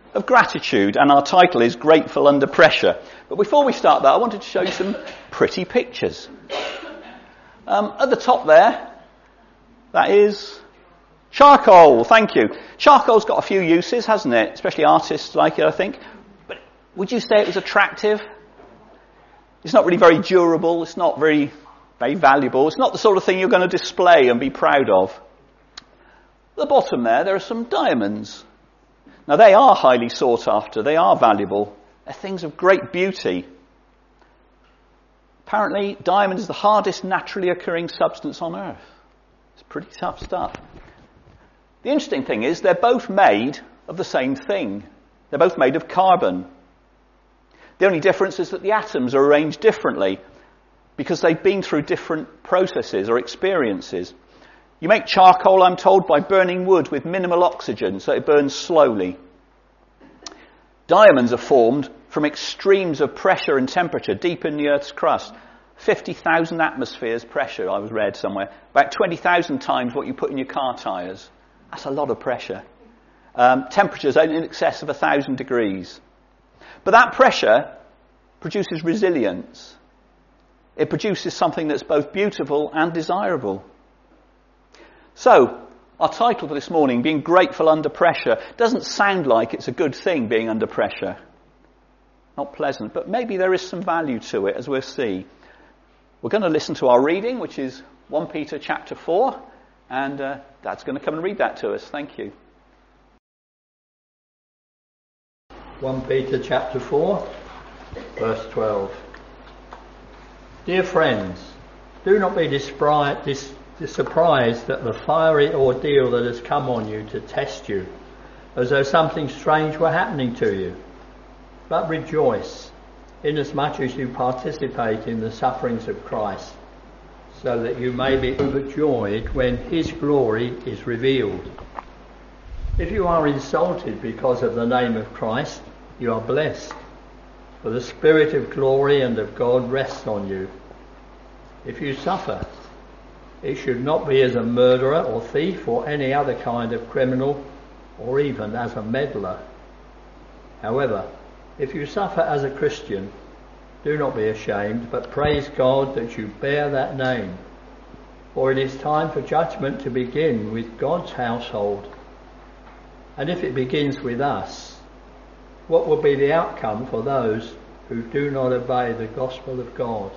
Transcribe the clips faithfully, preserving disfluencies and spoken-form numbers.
of gratitude, and our title is Grateful Under Pressure. But before we start that, I wanted to show you some pretty pictures. Um, at the top there, that is charcoal. Thank you. Charcoal's got a few uses, hasn't it? Especially artists like it, I think. But would you say it was attractive? It's not really very durable. It's not very, very valuable. It's not the sort of thing you're going to display and be proud of. At the bottom there, there are some diamonds. Now, they are highly sought after. They are valuable. They're things of great beauty. Apparently, diamond is the hardest naturally occurring substance on Earth. It's pretty tough stuff. The interesting thing is they're both made of the same thing. They're both made of carbon. The only difference is that the atoms are arranged differently because they've been through different processes or experiences. You make charcoal, I'm told, by burning wood with minimal oxygen, so it burns slowly. Diamonds are formed from extremes of pressure and temperature deep in the Earth's crust. fifty thousand atmospheres pressure, I was read somewhere. About twenty thousand times what you put in your car tyres. That's a lot of pressure. Um, temperatures in excess of one thousand degrees. But that pressure produces resilience. It produces something that's both beautiful and desirable. So, our title for this morning, Being Grateful Under Pressure, doesn't sound like it's a good thing, being under pressure. Not pleasant, but maybe there is some value to it, as we'll see. We're going to listen to our reading, which is First Peter chapter four, and uh, Dad's going to come and read that to us. Thank you. First Peter chapter four, verse twelve. Dear friends, do not be dispri- dis- surprised at the fiery ordeal that has come on you to test you, as though something strange were happening to you. But rejoice, inasmuch as you participate in the sufferings of Christ, so that you may be overjoyed when his glory is revealed. If you are insulted because of the name of Christ, you are blessed, for the Spirit of glory and of God rests on you. If you suffer, it should not be as a murderer or thief or any other kind of criminal, or even as a meddler. However, if you suffer as a Christian, do not be ashamed, but praise God that you bear that name. For it is time for judgment to begin with God's household. And if it begins with us, what will be the outcome for those who do not obey the gospel of God?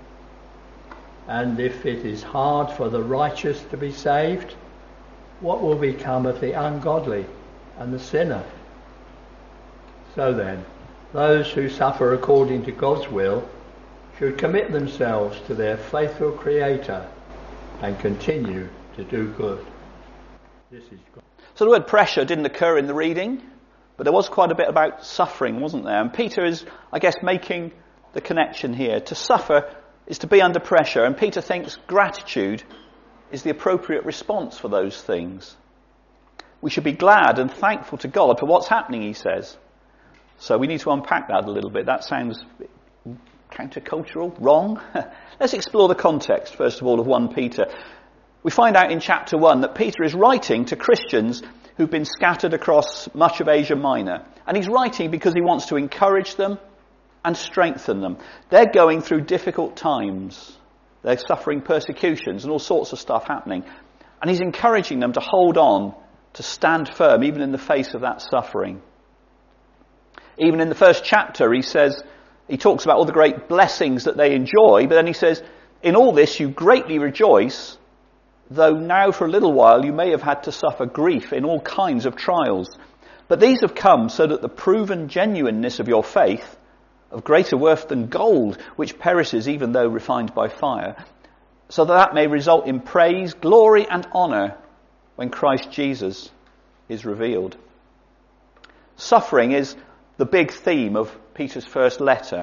And if it is hard for the righteous to be saved, what will become of the ungodly and the sinner? So then, those who suffer according to God's will should commit themselves to their faithful Creator and continue to do good. This is God. So the word pressure didn't occur in the reading, but there was quite a bit about suffering, wasn't there? And Peter is, I guess, making the connection here. To suffer is to be under pressure, and Peter thinks gratitude is the appropriate response for those things. We should be glad and thankful to God for what's happening, he says. So we need to unpack that a little bit. That sounds countercultural, wrong. Let's explore the context, first of all, of First Peter. We find out in chapter one that Peter is writing to Christians who've been scattered across much of Asia Minor. And he's writing because he wants to encourage them and strengthen them. They're going through difficult times. They're suffering persecutions and all sorts of stuff happening. And he's encouraging them to hold on, to stand firm, even in the face of that suffering. Even in the first chapter, he says, he talks about all the great blessings that they enjoy, but then he says, in all this you greatly rejoice, though now for a little while you may have had to suffer grief in all kinds of trials. But these have come so that the proven genuineness of your faith, of greater worth than gold, which perishes even though refined by fire, so that that may result in praise, glory and honour when Christ Jesus is revealed. Suffering is the big theme of Peter's first letter.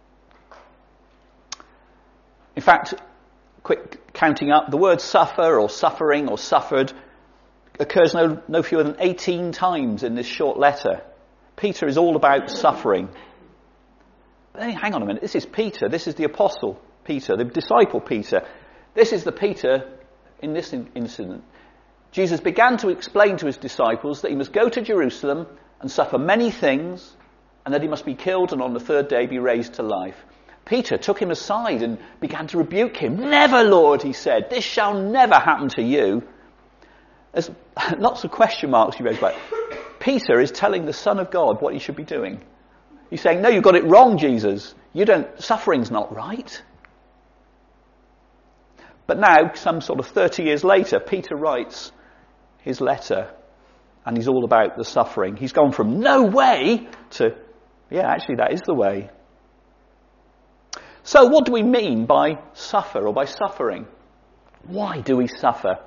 In fact, quick counting up, the word suffer or suffering or suffered occurs no, no fewer than eighteen times in this short letter. Peter is all about suffering. But then, hang on a minute, this is Peter, this is the apostle Peter, the disciple Peter. This is the Peter in this incident. Jesus began to explain to his disciples that he must go to Jerusalem and suffer many things, and that he must be killed and on the third day be raised to life. Peter took him aside and began to rebuke him. Never, Lord, he said, this shall never happen to you. There's lots of question marks he raised, but Peter is telling the Son of God what he should be doing. He's saying, no, you've got it wrong, Jesus. You don't, suffering's not right. But now, some sort of thirty years later, Peter writes his letter, and he's all about the suffering. He's gone from no way to, yeah, actually that is the way. So what do we mean by suffer or by suffering? Why do we suffer?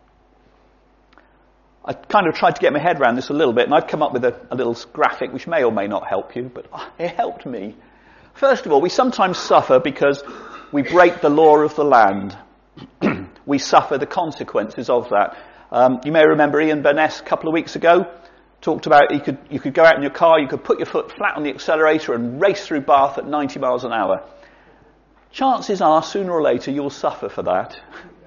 I kind of tried to get my head around this a little bit, and I've come up with a, a little graphic which may or may not help you, but it helped me. First of all, we sometimes suffer because we break the law of the land. We suffer the consequences of that. Um, you may remember Ian Burness a couple of weeks ago talked about you could, you could go out in your car, you could put your foot flat on the accelerator and race through Bath at ninety miles an hour. Chances are, sooner or later, you'll suffer for that.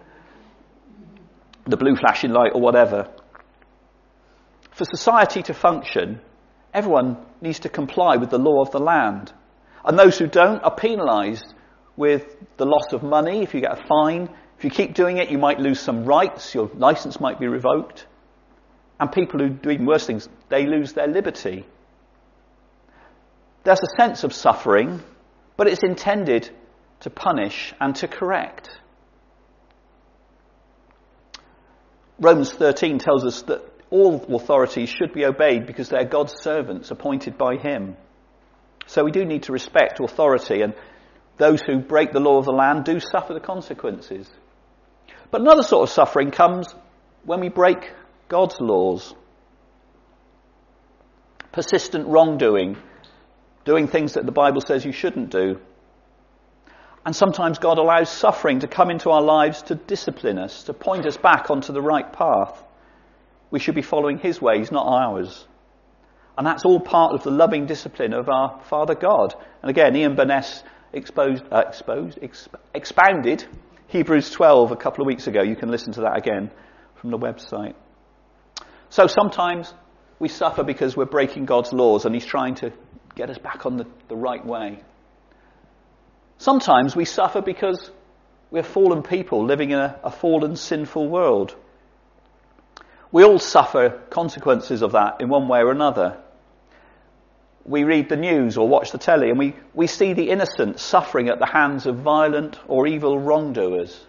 The blue flashing light or whatever. For society to function, everyone needs to comply with the law of the land. And those who don't are penalised with the loss of money if you get a fine. If you keep doing it, you might lose some rights. Your licence might be revoked. And people who do even worse things, they lose their liberty. There's a sense of suffering, but it's intended to punish and to correct. Romans thirteen tells us that all authorities should be obeyed because they're God's servants appointed by him. So we do need to respect authority, and those who break the law of the land do suffer the consequences. But another sort of suffering comes when we break God's laws. Persistent wrongdoing, doing things that the Bible says you shouldn't do. And sometimes God allows suffering to come into our lives to discipline us, to point us back onto the right path. We should be following his ways, not ours. And that's all part of the loving discipline of our Father God. And again, Ian Burness exposed, uh, exposed, exp- expounded Hebrews twelve a couple of weeks ago. You can listen to that again from the website. So sometimes we suffer because we're breaking God's laws and he's trying to get us back on the, the right way. Sometimes we suffer because we're fallen people living in a, a fallen, sinful world. We all suffer consequences of that in one way or another. We read the news or watch the telly and we, we see the innocent suffering at the hands of violent or evil wrongdoers.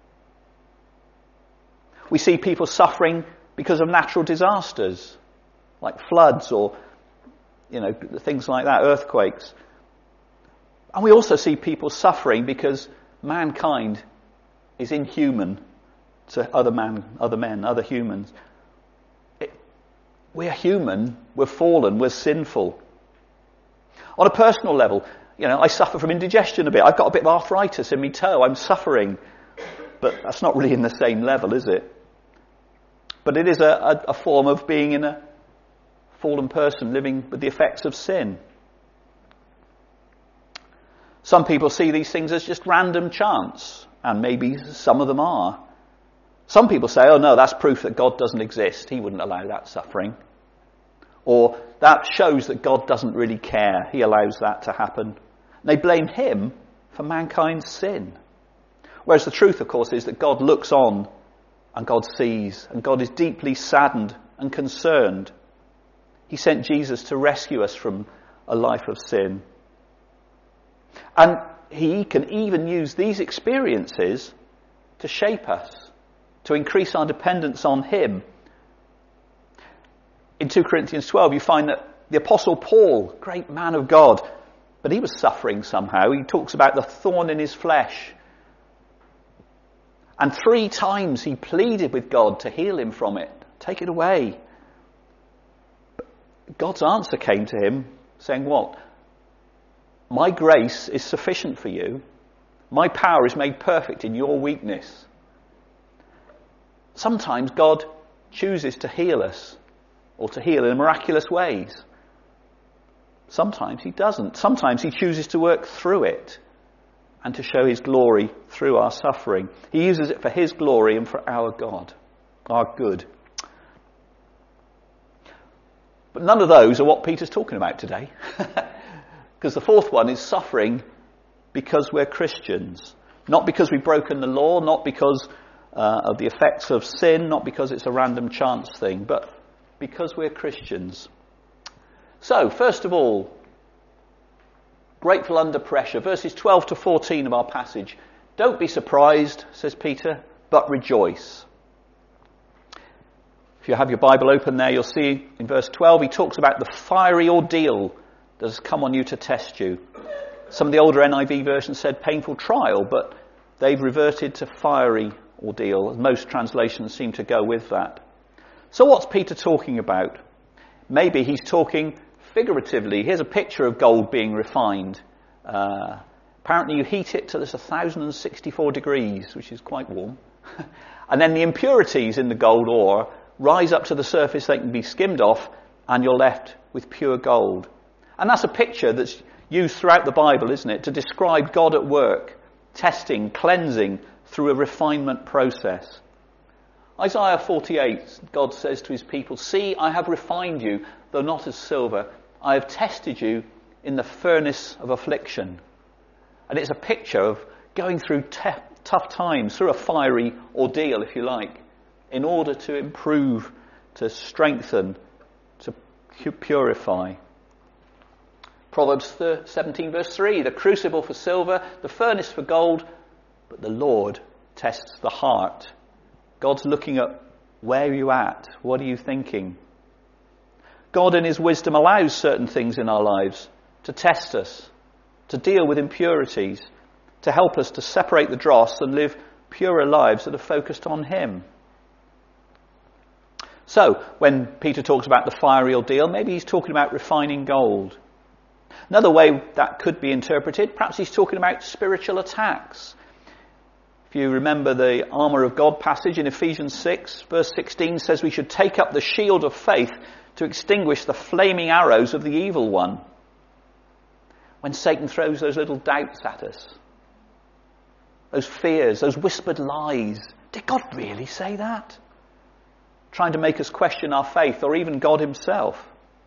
We see people suffering because of natural disasters, like floods or, you know, things like that, earthquakes. And we also see people suffering because mankind is inhuman to other man, other men, other humans. It, we're human, we're fallen, we're sinful. On a personal level, you know, I suffer from indigestion a bit. I've got a bit of arthritis in my toe. I'm suffering. But that's not really in the same level, is it? But it is a, a, a form of being in a fallen person living with the effects of sin. Some people see these things as just random chance, and maybe some of them are. Some people say, oh no, that's proof that God doesn't exist. He wouldn't allow that suffering. Or that shows that God doesn't really care. He allows that to happen. They blame him for mankind's sin. Whereas the truth, of course, is that God looks on and God sees, and God is deeply saddened and concerned. He sent Jesus to rescue us from a life of sin. And he can even use these experiences to shape us, to increase our dependence on him. In two Corinthians twelve, you find that the Apostle Paul, great man of God, but he was suffering somehow. He talks about the thorn in his flesh. And three times he pleaded with God to heal him from it. Take it away. But God's answer came to him saying what? My grace is sufficient for you. My power is made perfect in your weakness. Sometimes God chooses to heal us, or to heal in miraculous ways. Sometimes he doesn't. Sometimes he chooses to work through it and to show his glory through our suffering. He uses it for his glory and for our God, our good. But none of those are what Peter's talking about today. Because the fourth one is suffering because we're Christians. Not because we've broken the law, not because uh, of the effects of sin, not because it's a random chance thing, but because we're Christians. So, first of all, grateful under pressure. Verses twelve to fourteen of our passage. Don't be surprised, says Peter, but rejoice. If you have your Bible open there, you'll see in verse twelve, he talks about the fiery ordeal that has come on you to test you. Some of the older N I V versions said painful trial, but they've reverted to fiery ordeal. Most translations seem to go with that. So what's Peter talking about? Maybe he's talking figuratively. Here's a picture of gold being refined. Uh, apparently you heat it to this one thousand sixty-four degrees, which is quite warm. And then the impurities in the gold ore rise up to the surface, they can be skimmed off, and you're left with pure gold. And that's a picture that's used throughout the Bible, isn't it, to describe God at work, testing, cleansing through a refinement process. Isaiah forty-eight, God says to his people, "See, I have refined you, though not as silver. I have tested you in the furnace of affliction." And it's a picture of going through te- tough times, through a fiery ordeal, if you like, in order to improve, to strengthen, to purify. Proverbs seventeen verse three, the crucible for silver, the furnace for gold, but the Lord tests the heart. God's looking at where are you at? What are you thinking? God in his wisdom allows certain things in our lives to test us, to deal with impurities, to help us to separate the dross and live purer lives that are focused on him. So, when Peter talks about the fiery ordeal, maybe he's talking about refining gold. Another way that could be interpreted, perhaps he's talking about spiritual attacks. If you remember the armour of God passage in Ephesians six, verse sixteen says we should take up the shield of faith to extinguish the flaming arrows of the evil one. When Satan throws those little doubts at us, those fears, those whispered lies, did God really say that? Trying to make us question our faith, or even God himself.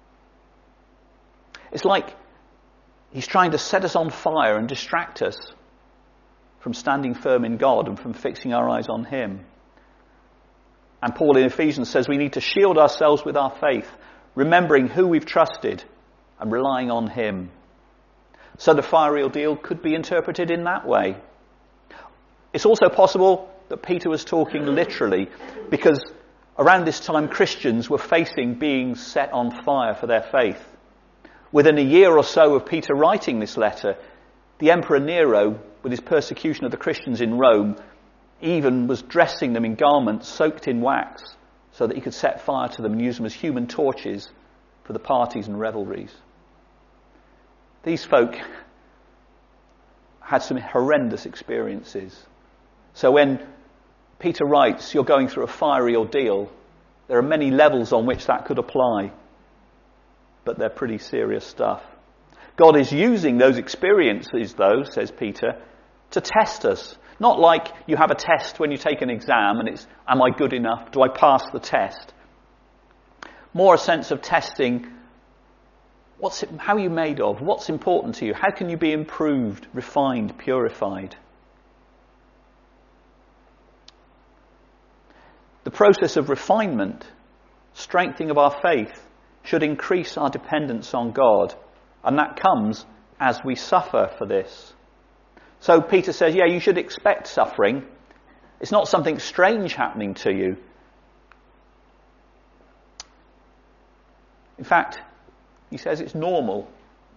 It's like he's trying to set us on fire and distract us from standing firm in God and from fixing our eyes on him. And Paul in Ephesians says we need to shield ourselves with our faith, remembering who we've trusted and relying on him. So the fiery ordeal could be interpreted in that way. It's also possible that Peter was talking literally, because around this time Christians were facing being set on fire for their faith. Within a year or so of Peter writing this letter, the Emperor Nero, with his persecution of the Christians in Rome, even was dressing them in garments soaked in wax so that he could set fire to them and use them as human torches for the parties and revelries. These folk had some horrendous experiences. So when Peter writes, you're going through a fiery ordeal, there are many levels on which that could apply, but they're pretty serious stuff. God is using those experiences, though, says Peter, to test us. Not like you have a test when you take an exam and it's, am I good enough? Do I pass the test? More a sense of testing, what's it, how are you made of? What's important to you? How can you be improved, refined, purified? The process of refinement, strengthening of our faith, should increase our dependence on God. And that comes as we suffer for this. So Peter says, yeah, you should expect suffering. It's not something strange happening to you. In fact, he says it's normal.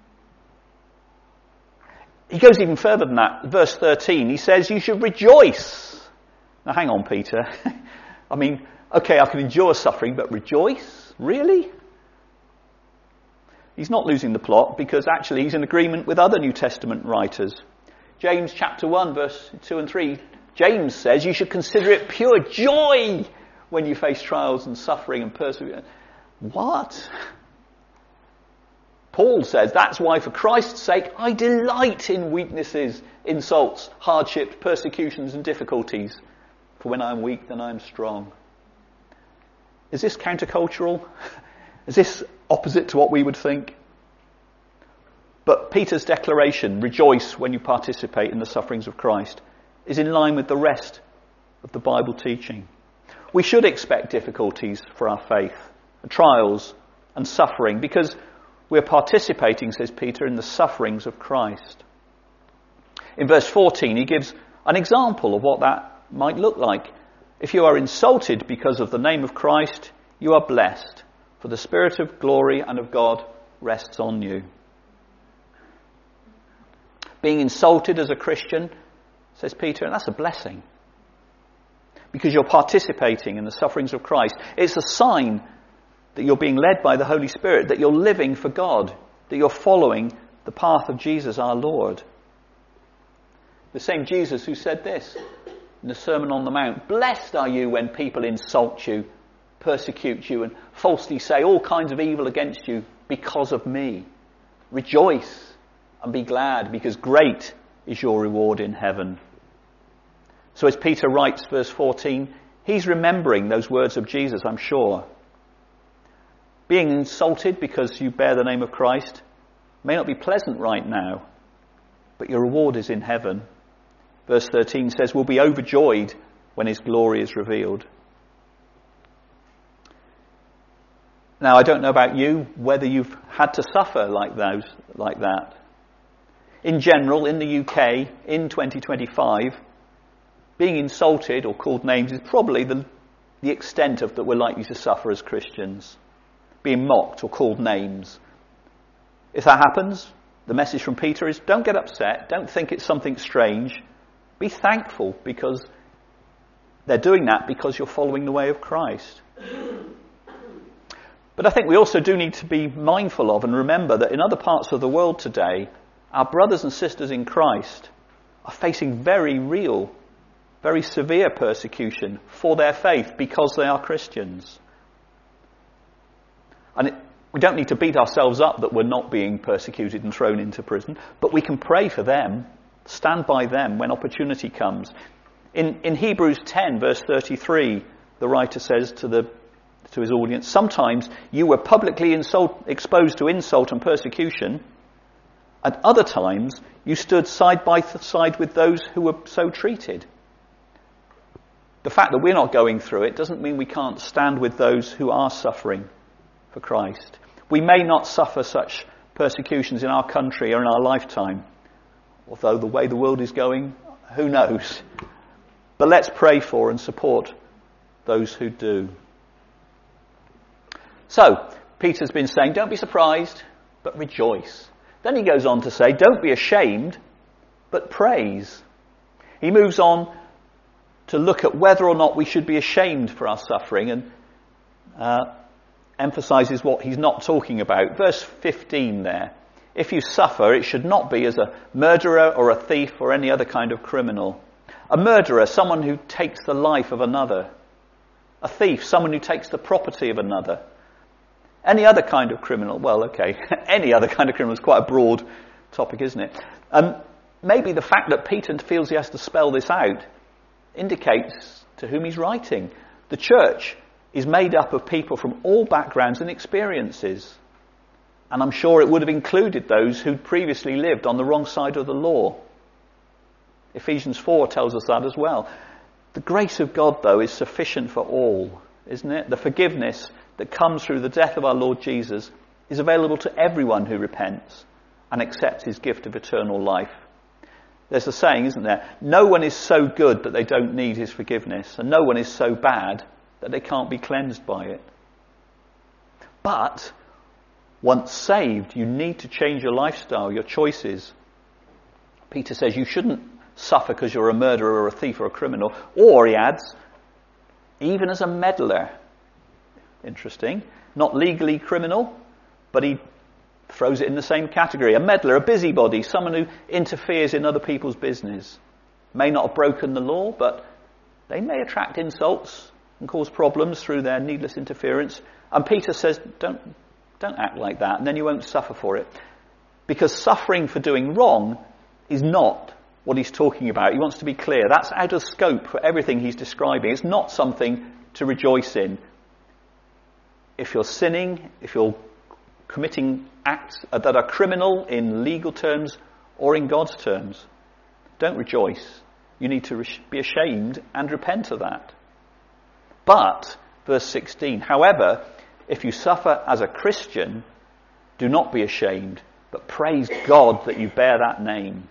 He goes even further than that. Verse thirteen, he says you should rejoice. Now hang on, Peter. I mean, okay, I can endure suffering, but rejoice? Really? He's not losing the plot, because actually he's in agreement with other New Testament writers. James chapter one, verse two and three, James says you should consider it pure joy when you face trials and suffering and perseverance. What? Paul says, that's why for Christ's sake I delight in weaknesses, insults, hardships, persecutions and difficulties. For when I am weak, then I am strong. Is this countercultural? Is this opposite to what we would think? But Peter's declaration, rejoice when you participate in the sufferings of Christ, is in line with the rest of the Bible teaching. We should expect difficulties for our faith, trials and suffering, because we're participating, says Peter, in the sufferings of Christ. In verse fourteen, he gives an example of what that might look like. If you are insulted because of the name of Christ, you are blessed, for the Spirit of glory and of God rests on you. Being insulted as a Christian, says Peter, and that's a blessing, because you're participating in the sufferings of Christ. It's a sign that you're being led by the Holy Spirit, that you're living for God, that you're following the path of Jesus our Lord. The same Jesus who said this in the Sermon on the Mount, blessed are you when people insult you, persecute you, and falsely say all kinds of evil against you because of me. Rejoice and be glad, because great is your reward in heaven. So as Peter writes, verse fourteen, he's remembering those words of Jesus, I'm sure. Being insulted because you bear the name of Christ may not be pleasant right now, but your reward is in heaven. Verse thirteen says, we'll be overjoyed when his glory is revealed. Now, I don't know about you, whether you've had to suffer like those, like that. In general, in the U K, in twenty twenty-five, being insulted or called names is probably the, the extent of that we're likely to suffer as Christians. Being mocked or called names. If that happens, the message from Peter is don't get upset, don't think it's something strange. Be thankful, because they're doing that because you're following the way of Christ. But I think we also do need to be mindful of and remember that in other parts of the world today, our brothers and sisters in Christ are facing very real, very severe persecution for their faith because they are Christians. And it, we don't need to beat ourselves up that we're not being persecuted and thrown into prison, but we can pray for them, stand by them when opportunity comes. In, in Hebrews ten, verse thirty-three, the writer says to the to his audience, sometimes you were publicly insult, exposed to insult and persecution. At other times, you stood side by side with those who were so treated. The fact that we're not going through it doesn't mean we can't stand with those who are suffering for Christ. We may not suffer such persecutions in our country or in our lifetime, although the way the world is going, who knows? But let's pray for and support those who do. So, Peter's been saying, don't be surprised, but rejoice. Then he goes on to say, don't be ashamed, but praise. He moves on to look at whether or not we should be ashamed for our suffering, and uh, emphasises what he's not talking about. Verse fifteen there. If you suffer, it should not be as a murderer or a thief or any other kind of criminal. A murderer, someone who takes the life of another. A thief, someone who takes the property of another. Any other kind of criminal, well, okay, any other kind of criminal is quite a broad topic, isn't it? Um, maybe the fact that Peter feels he has to spell this out indicates to whom he's writing. The church is made up of people from all backgrounds and experiences. And I'm sure it would have included those who'd previously lived on the wrong side of the law. Ephesians four tells us that as well. The grace of God, though, is sufficient for all, isn't it? The forgiveness that comes through the death of our Lord Jesus is available to everyone who repents and accepts his gift of eternal life. There's a saying, isn't there? No one is so good that they don't need his forgiveness, and no one is so bad that they can't be cleansed by it. But once saved, you need to change your lifestyle, your choices. Peter says you shouldn't suffer because you're a murderer or a thief or a criminal, or, he adds, even as a meddler. Interesting. Not legally criminal, but he throws it in the same category. A meddler, a busybody, someone who interferes in other people's business. May not have broken the law, but they may attract insults and cause problems through their needless interference. And Peter says, don't, don't act like that, and then you won't suffer for it. Because suffering for doing wrong is not what he's talking about. He wants to be clear. That's out of scope for everything he's describing. It's not something to rejoice in. if you're sinning, if you're committing acts that are criminal in legal terms or in God's terms, don't rejoice. You need to be ashamed and repent of that. But, verse sixteen, however, if you suffer as a Christian, do not be ashamed, but praise God that you bear that name.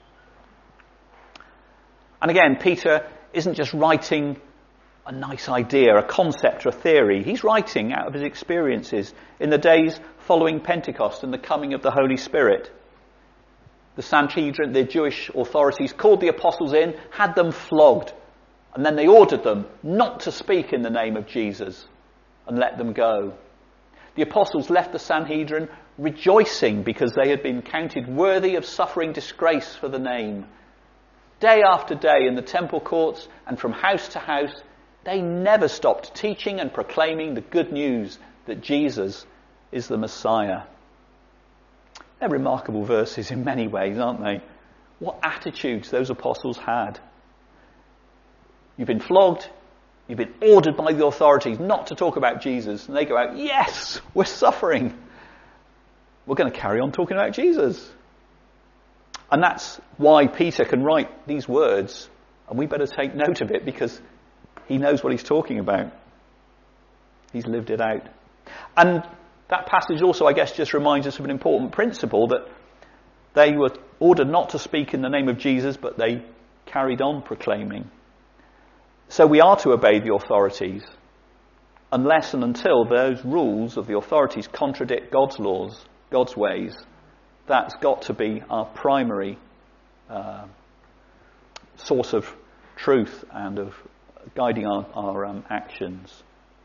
And again, Peter isn't just writing a nice idea, a concept or a theory. He's writing out of his experiences in the days following Pentecost and the coming of the Holy Spirit. The Sanhedrin, the Jewish authorities, called the apostles in, had them flogged, and then they ordered them not to speak in the name of Jesus and let them go. The apostles left the Sanhedrin rejoicing because they had been counted worthy of suffering disgrace for the name. Day after day in the temple courts and from house to house, they never stopped teaching and proclaiming the good news that Jesus is the Messiah. They're remarkable verses in many ways, aren't they? What attitudes those apostles had. You've been flogged, you've been ordered by the authorities not to talk about Jesus, and they go out, yes, we're suffering. We're going to carry on talking about Jesus. And that's why Peter can write these words, and we better take note of it because he knows what he's talking about. He's lived it out. And that passage also, I guess, just reminds us of an important principle, that they were ordered not to speak in the name of Jesus, but they carried on proclaiming. So we are to obey the authorities unless and until those rules of the authorities contradict God's laws, God's ways. That's got to be our primary uh, source of truth and of guiding our, our um, actions.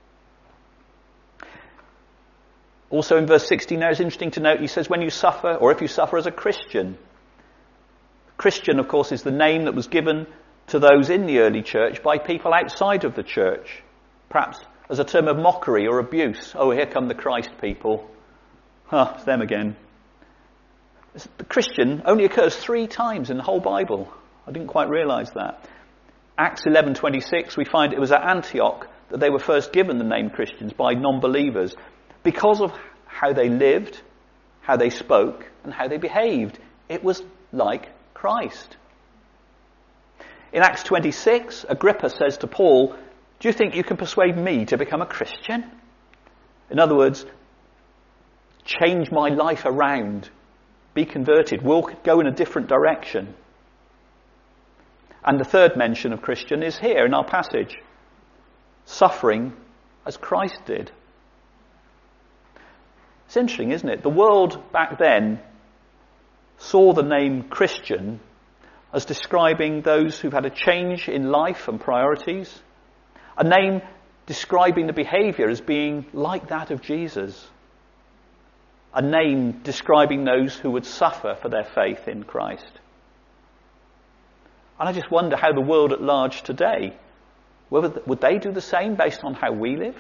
Also in verse sixteen now, it's interesting to note, he says, when you suffer, or if you suffer as a Christian. Christian, of course, is the name that was given to those in the early church by people outside of the church, perhaps as a term of mockery or abuse. Oh, here come the Christ people. Huh, it's them again. The Christian only occurs three times in the whole Bible. I didn't quite realise that. Acts eleven twenty-six, we find it was at Antioch that they were first given the name Christians by non-believers because of how they lived, how they spoke, and how they behaved. It was like Christ. In Acts twenty-six, Agrippa says to Paul, do you think you can persuade me to become a Christian? In other words, change my life around, be converted, we'll go in a different direction. And the third mention of Christian is here in our passage. Suffering as Christ did. It's interesting, isn't it? The world back then saw the name Christian as describing those who've had a change in life and priorities. A name describing the behaviour as being like that of Jesus. A name describing those who would suffer for their faith in Christ. And I just wonder how the world at large today, whether, would they do the same based on how we live?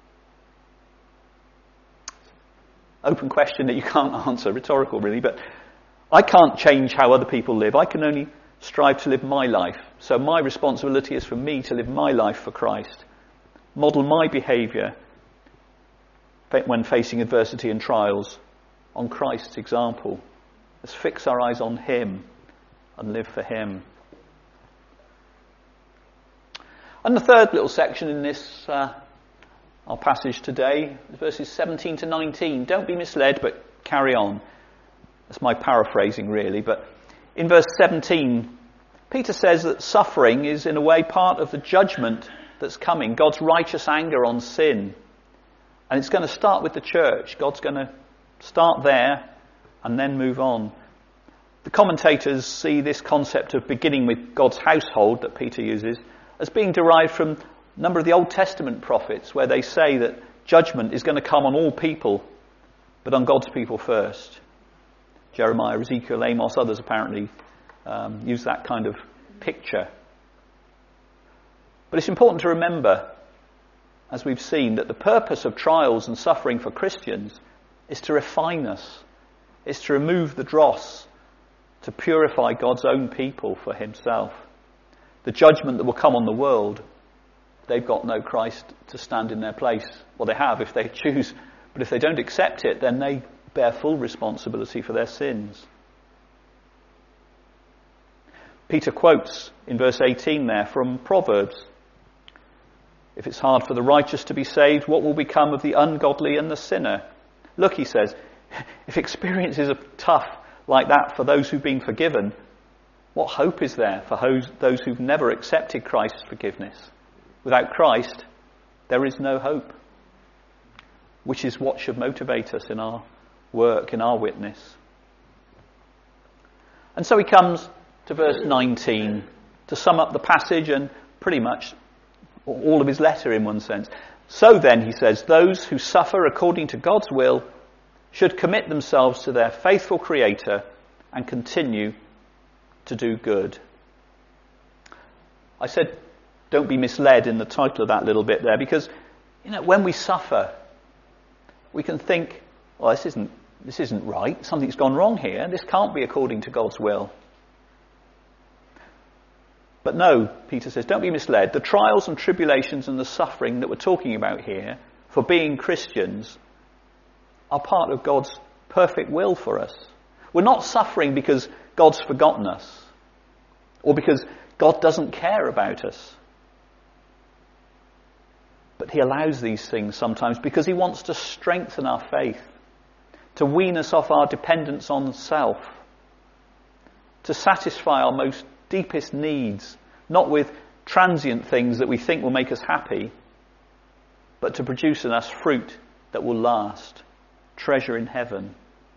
Open question that you can't answer, rhetorical really, but I can't change how other people live. I can only strive to live my life. So my responsibility is for me to live my life for Christ. Model my behaviour when facing adversity and trials on Christ's example. Let's fix our eyes on him and live for him. And the third little section in this uh, our passage today is verses seventeen to nineteen. Don't be misled, but carry on. That's my paraphrasing really, but in verse seventeen, Peter says that suffering is in a way part of the judgment that's coming, God's righteous anger on sin. And it's going to start with the church. God's going to start there and then move on. The commentators see this concept of beginning with God's household that Peter uses as being derived from a number of the Old Testament prophets, where they say that judgment is going to come on all people, but on God's people first. Jeremiah, Ezekiel, Amos, others apparently um, use that kind of picture. But it's important to remember, as we've seen, that the purpose of trials and suffering for Christians is to refine us, is to remove the dross, to purify God's own people for himself. The judgment that will come on the world they've got no Christ to stand in their place. Well, they have if they choose, but if they don't accept it, then they bear full responsibility for their sins. Peter quotes in verse eighteen there from Proverbs. If it's hard for the righteous to be saved, what will become of the ungodly and the sinner? Look, he says, if experiences are tough like that for those who've been forgiven, what hope is there for those who've never accepted Christ's forgiveness? Without Christ, there is no hope, which is what should motivate us in our work, in our witness. And so he comes to verse nineteen to sum up the passage and pretty much all of his letter in one sense. So then, he says, those who suffer according to God's will should commit themselves to their faithful Creator and continue to do good. I said, don't be misled in the title of that little bit there, because, you know, when we suffer, we can think, well, this isn't, this isn't right. Something's gone wrong here. This can't be according to God's will. But no, Peter says, don't be misled. The trials and tribulations and the suffering that we're talking about here for being Christians are part of God's perfect will for us. We're not suffering because God's forgotten us or because God doesn't care about us. But he allows these things sometimes because he wants to strengthen our faith, to wean us off our dependence on self, to satisfy our most deepest needs, not with transient things that we think will make us happy, but to produce in us fruit that will last, treasure in heaven.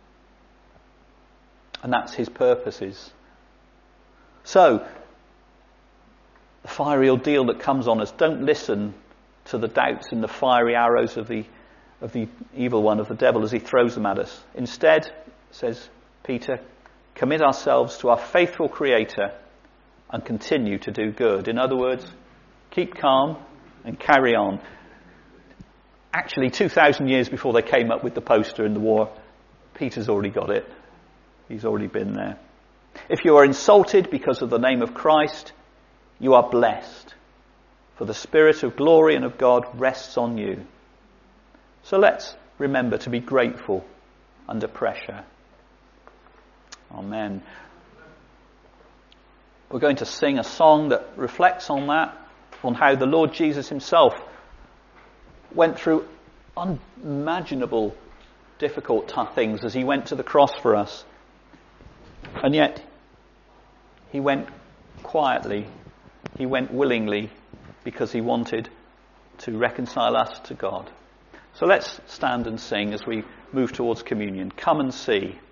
And that's his purposes. So, the fiery ordeal that comes on us, don't listen to the doubts and the fiery arrows of the of the evil one, of the devil, as he throws them at us. Instead, says Peter, commit ourselves to our faithful Creator and continue to do good. In other words, keep calm and carry on. Actually, two thousand years before they came up with the poster in the war, Peter's already got it. He's already been there. If you are insulted because of the name of Christ, you are blessed, for the Spirit of glory and of God rests on you. So let's remember to be grateful under pressure. Amen. We're going to sing a song that reflects on that, on how the Lord Jesus himself went through unimaginable, difficult tough things as he went to the cross for us. And yet, he went quietly, he went willingly, because he wanted to reconcile us to God. So let's stand and sing as we move towards communion. Come and see.